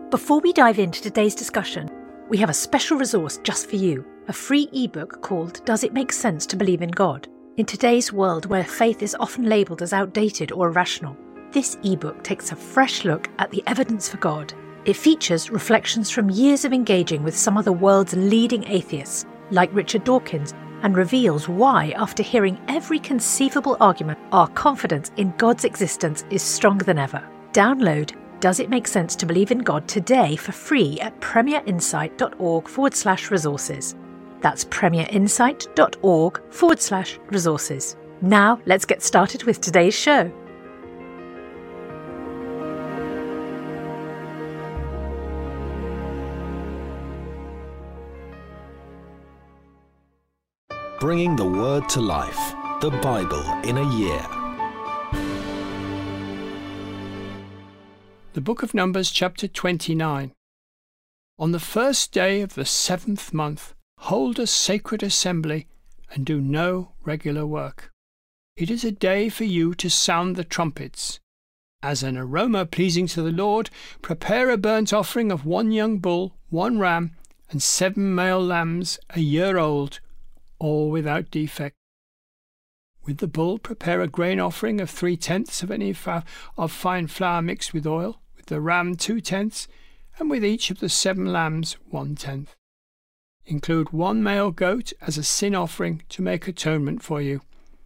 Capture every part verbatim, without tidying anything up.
Before we dive into today's discussion, we have a special resource just for you, a free ebook called Does It Make Sense to Believe in God? In today's world where faith is often labelled as outdated or irrational, this ebook takes a fresh look at the evidence for God. It features reflections from years of engaging with some of the world's leading atheists, like Richard Dawkins, and reveals why, after hearing every conceivable argument, our confidence in God's existence is stronger than ever. Download Does It Make Sense to Believe in God today for free at premierinsight.org forward slash resources. That's premierinsight.org forward slash resources. Now let's get started with today's show. Bringing the Word to life, the Bible in a year. The Book of Numbers, chapter twenty-nine. On the first day of the seventh month, hold a sacred assembly and do no regular work. It is a day for you to sound the trumpets. As an aroma pleasing to the Lord, prepare a burnt offering of one young bull, one ram, and seven male lambs a year old, all without defect. With the bull, prepare a grain offering of three-tenths of an ephah of fine flour mixed with oil, with the ram two-tenths, and with each of the seven lambs one-tenth. Include one male goat as a sin offering to make atonement for you.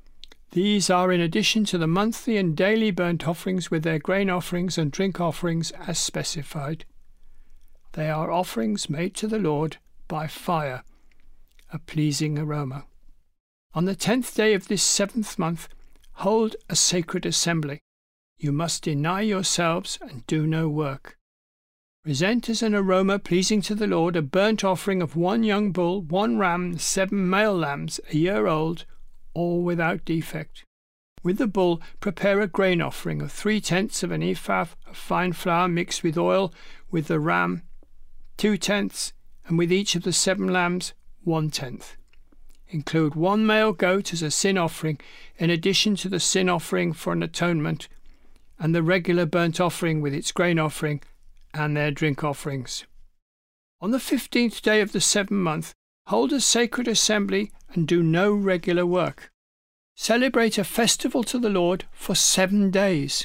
These are in addition to the monthly and daily burnt offerings with their grain offerings and drink offerings as specified. They are offerings made to the Lord by fire, a pleasing aroma. On the tenth day of this seventh month, hold a sacred assembly. You must deny yourselves and do no work. Present as an aroma pleasing to the Lord a burnt offering of one young bull, one ram, seven male lambs a year old, all without defect. With the bull, prepare a grain offering of three-tenths of an ephah of fine flour mixed with oil, with the ram two-tenths, and with each of the seven lambs one-tenth. Include one male goat as a sin offering, in addition to the sin offering for an atonement, and the regular burnt offering with its grain offering and their drink offerings. On the fifteenth day of the seventh month, hold a sacred assembly and do no regular work. Celebrate a festival to the Lord for seven days.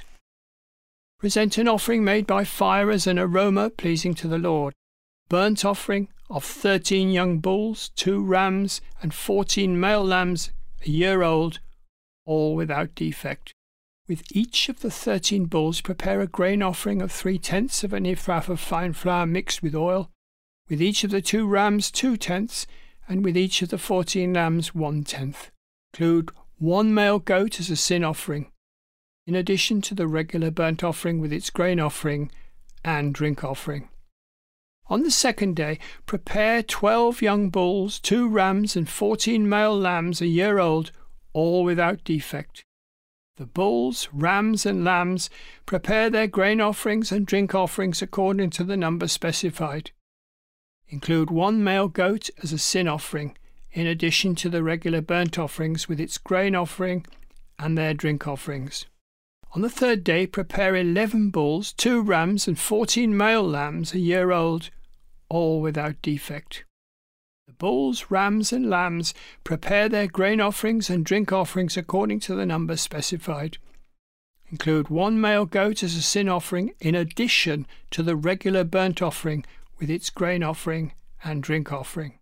Present an offering made by fire as an aroma pleasing to the Lord. Burnt offering of thirteen young bulls, two rams, and fourteen male lambs a year old, all without defect. With each of the thirteen bulls, prepare a grain offering of three-tenths of an ephah of fine flour mixed with oil, with each of the two rams two-tenths, and with each of the fourteen lambs one-tenth. Include one male goat as a sin offering, in addition to the regular burnt offering with its grain offering and drink offering. On the second day, prepare twelve young bulls, two rams, and fourteen male lambs a year old, all without defect. The bulls, rams, and lambs prepare their grain offerings and drink offerings according to the number specified. Include one male goat as a sin offering, in addition to the regular burnt offerings with its grain offering and their drink offerings. On the third day, prepare eleven bulls, two rams, and fourteen male lambs a year old, all without defect. The bulls, rams, and lambs prepare their grain offerings and drink offerings according to the number specified. Include one male goat as a sin offering in addition to the regular burnt offering with its grain offering and drink offering.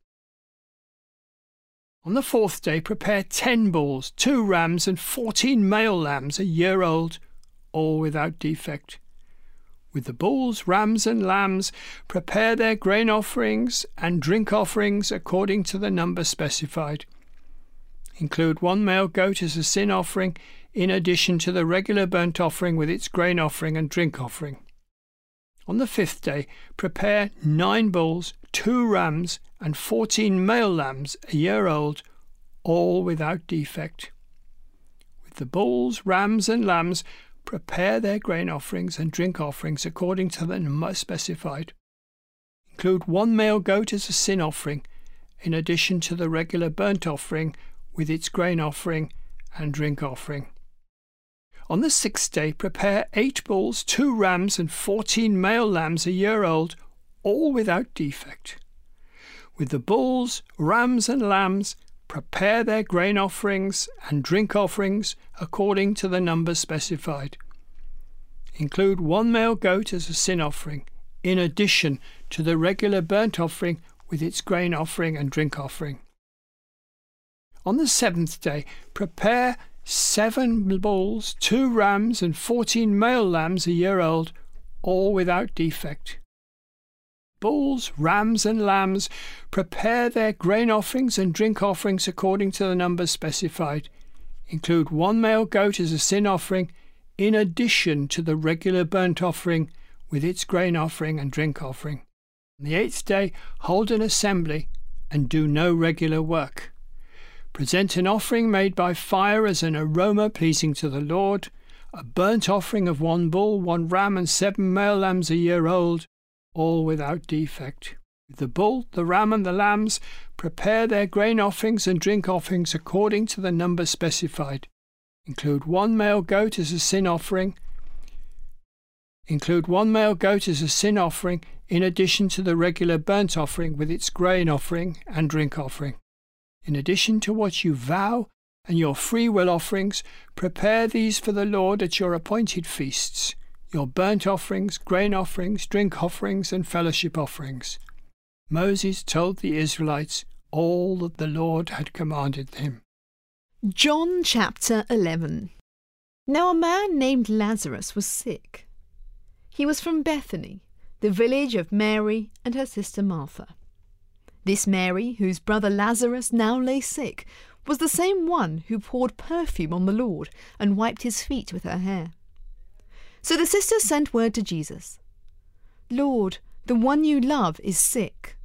On the fourth day, prepare ten bulls, two rams, and fourteen male lambs a year old, all without defect. With the bulls, rams, and lambs, prepare their grain offerings and drink offerings according to the number specified. Include one male goat as a sin offering, in addition to the regular burnt offering with its grain offering and drink offering. On the fifth day, prepare nine bulls, two rams, and fourteen male lambs a year old, all without defect. With the bulls, rams, and lambs, prepare their grain offerings and drink offerings according to the number specified. Include one male goat as a sin offering, in addition to the regular burnt offering with its grain offering and drink offering. On the sixth day, prepare eight bulls, two rams, and fourteen male lambs a year old, all without defect. With the bulls, rams, and lambs, prepare their grain offerings and drink offerings according to the number specified. Include one male goat as a sin offering, in addition to the regular burnt offering with its grain offering and drink offering. On the seventh day, prepare seven bulls, two rams, and fourteen male lambs a year old, all without defect. Bulls, rams, and lambs, prepare their grain offerings and drink offerings according to the numbers specified. Include one male goat as a sin offering, in addition to the regular burnt offering with its grain offering and drink offering. On the eighth day, hold an assembly and do no regular work. Present an offering made by fire as an aroma pleasing to the Lord, a burnt offering of one bull, one ram, and seven male lambs a year old, all without defect. With the bull, the ram, and the lambs, prepare their grain offerings and drink offerings according to the number specified. Include one male goat as a sin offering. Include one male goat as a sin offering, in addition to the regular burnt offering with its grain offering and drink offering. In addition to what you vow and your free will offerings, prepare these for the Lord at your appointed feasts, your burnt offerings, grain offerings, drink offerings, and fellowship offerings. Moses told the Israelites all that the Lord had commanded him. John chapter eleven. Now a man named Lazarus was sick. He was from Bethany, the village of Mary and her sister Martha. This Mary, whose brother Lazarus now lay sick, was the same one who poured perfume on the Lord and wiped his feet with her hair. So the sisters sent word to Jesus, "Lord, the one you love is sick."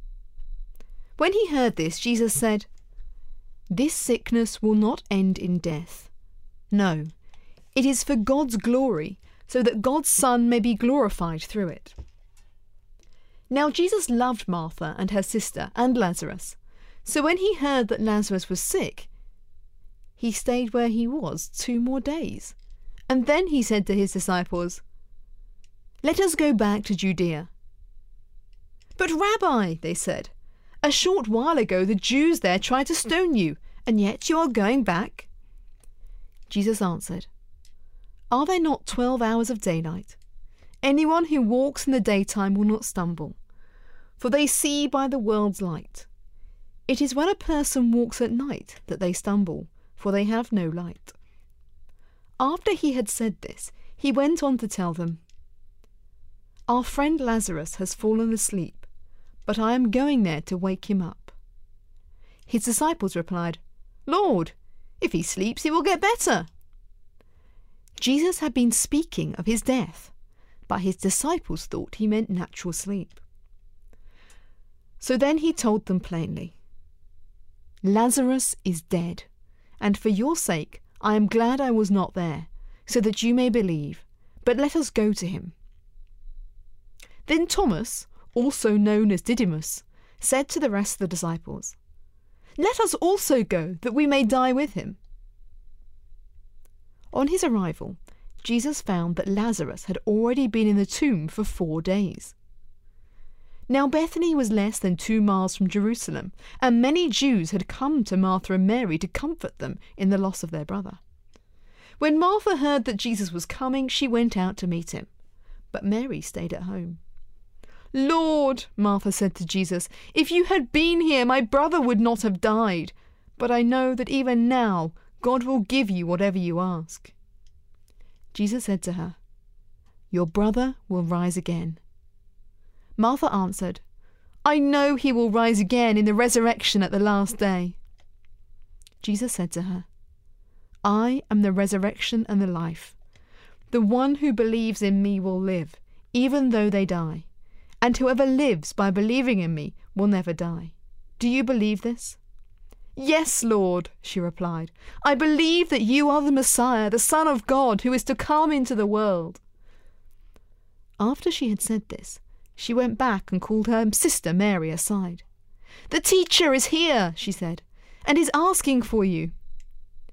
When he heard this, Jesus said, "This sickness will not end in death. No, it is for God's glory, so that God's Son may be glorified through it." Now Jesus loved Martha and her sister and Lazarus, so when he heard that Lazarus was sick, he stayed where he was two more days. And then he said to his disciples, "Let us go back to Judea." "But Rabbi," they said, "a short while ago the Jews there tried to stone you, and yet you are going back?" Jesus answered, "Are there not twelve hours of daylight? Anyone who walks in the daytime will not stumble, for they see by the world's light. It is when a person walks at night that they stumble, for they have no light." After he had said this, he went on to tell them, "Our friend Lazarus has fallen asleep, but I am going there to wake him up." His disciples replied, "Lord, if he sleeps, he will get better." Jesus had been speaking of his death, but his disciples thought he meant natural sleep. So then he told them plainly, "Lazarus is dead, and for your sake I am glad I was not there, so that you may believe, but let us go to him." Then Thomas, also known as Didymus, said to the rest of the disciples, "Let us also go, that we may die with him." On his arrival, Jesus found that Lazarus had already been in the tomb for four days. Now Bethany was less than two miles from Jerusalem, and many Jews had come to Martha and Mary to comfort them in the loss of their brother. When Martha heard that Jesus was coming, she went out to meet him, but Mary stayed at home. "Lord," Martha said to Jesus, "if you had been here, my brother would not have died. But I know that even now God will give you whatever you ask." Jesus said to her, "Your brother will rise again." Martha answered, "I know he will rise again in the resurrection at the last day." Jesus said to her, "I am the resurrection and the life. The one who believes in me will live, even though they die, and whoever lives by believing in me will never die. Do you believe this?" "Yes, Lord," she replied. "I believe that you are the Messiah, the Son of God, who is to come into the world." After she had said this, she went back and called her sister Mary aside. "The teacher is here," she said, "and is asking for you."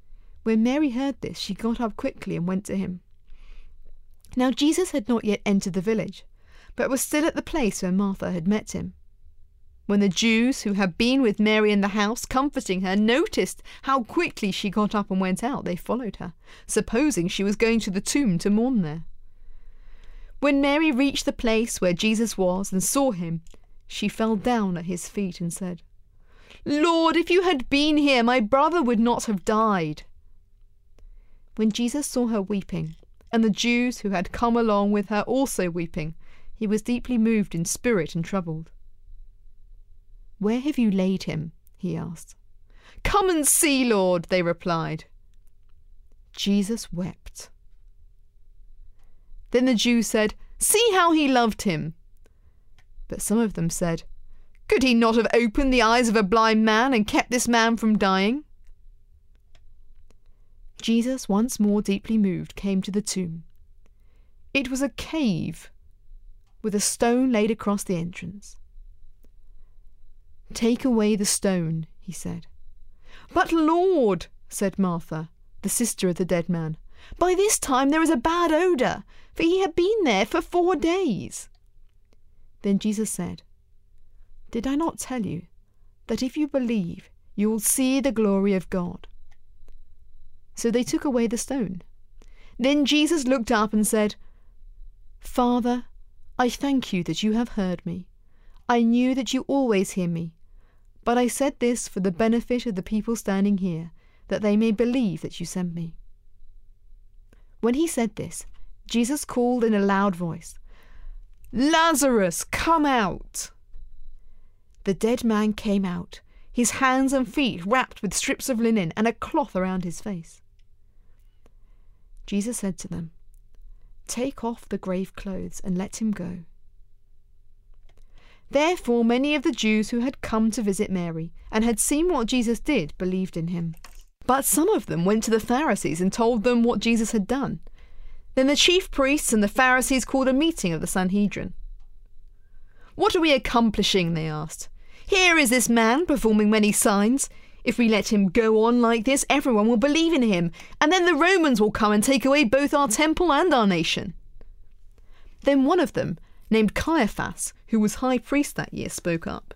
When Mary heard this, she got up quickly and went to him. Now Jesus had not yet entered the village, but was still at the place where Martha had met him. When the Jews who had been with Mary in the house, comforting her, noticed how quickly she got up and went out, they followed her, supposing she was going to the tomb to mourn there. When Mary reached the place where Jesus was and saw him, she fell down at his feet and said, "Lord, if you had been here, my brother would not have died." When Jesus saw her weeping, and the Jews who had come along with her also weeping, he was deeply moved in spirit and troubled. "Where have you laid him?" he asked. "Come and see, Lord," they replied. Jesus wept. Then the Jews said, "See how he loved him." But some of them said, "Could he not have opened the eyes of a blind man and kept this man from dying?" Jesus, once more deeply moved, came to the tomb. It was a cave with a stone laid across the entrance. "Take away the stone," he said. "But Lord," said Martha, the sister of the dead man, "by this time there is a bad odour, for he had been there for four days." Then Jesus said, "Did I not tell you that if you believe, you will see the glory of God?" So they took away the stone. Then Jesus looked up and said, "Father, I thank you that you have heard me. I knew that you always hear me. But I said this for the benefit of the people standing here, that they may believe that you sent me." When he said this, Jesus called in a loud voice, "Lazarus, come out!" The dead man came out, his hands and feet wrapped with strips of linen and a cloth around his face. Jesus said to them, "Take off the grave clothes and let him go." Therefore many of the Jews who had come to visit Mary and had seen what Jesus did believed in him. But some of them went to the Pharisees and told them what Jesus had done. Then the chief priests and the Pharisees called a meeting of the Sanhedrin. "What are we accomplishing?" they asked. "Here is this man performing many signs. If we let him go on like this, everyone will believe in him, and then the Romans will come and take away both our temple and our nation." Then one of them, named Caiaphas, who was high priest that year, spoke up.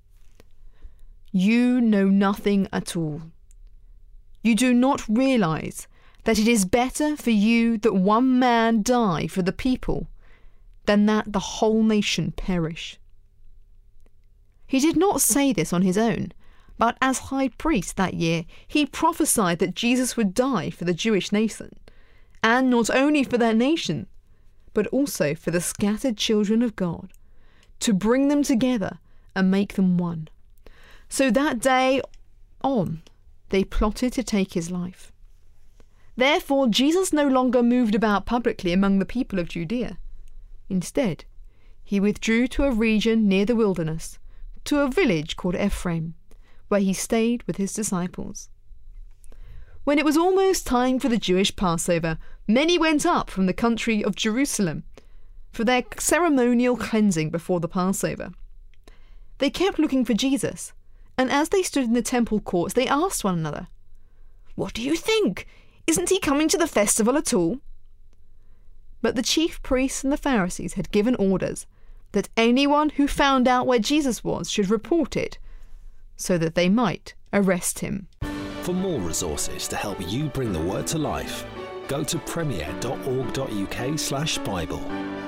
"You know nothing at all. You do not realize that it is better for you that one man die for the people than that the whole nation perish." He did not say this on his own, but as high priest that year, he prophesied that Jesus would die for the Jewish nation, and not only for that nation, but also for the scattered children of God, to bring them together and make them one. So that day on, they plotted to take his life. Therefore, Jesus no longer moved about publicly among the people of Judea. Instead, he withdrew to a region near the wilderness, to a village called Ephraim, where he stayed with his disciples. When it was almost time for the Jewish Passover, many went up from the country of Jerusalem for their ceremonial cleansing before the Passover. They kept looking for Jesus, and as they stood in the temple courts, they asked one another, "What do you think? Isn't he coming to the festival at all?" But the chief priests and the Pharisees had given orders that anyone who found out where Jesus was should report it, so that they might arrest him. For more resources to help you bring the word to life, go to premier dot org dot U K slash Bible.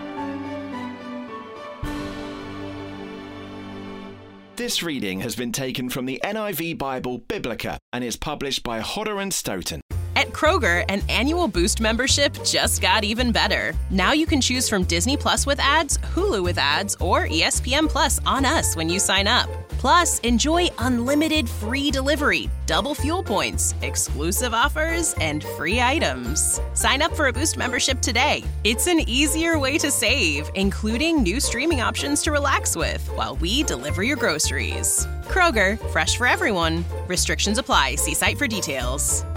This reading has been taken from the N I V Bible Biblica and is published by Hodder and Stoughton. At Kroger, an annual Boost membership just got even better. Now you can choose from Disney Plus with ads, Hulu with ads, or E S P N Plus on us when you sign up. Plus, enjoy unlimited free delivery, double fuel points, exclusive offers, and free items. Sign up for a Boost membership today. It's an easier way to save, including new streaming options to relax with while we deliver your groceries. Kroger, fresh for everyone. Restrictions apply. See site for details.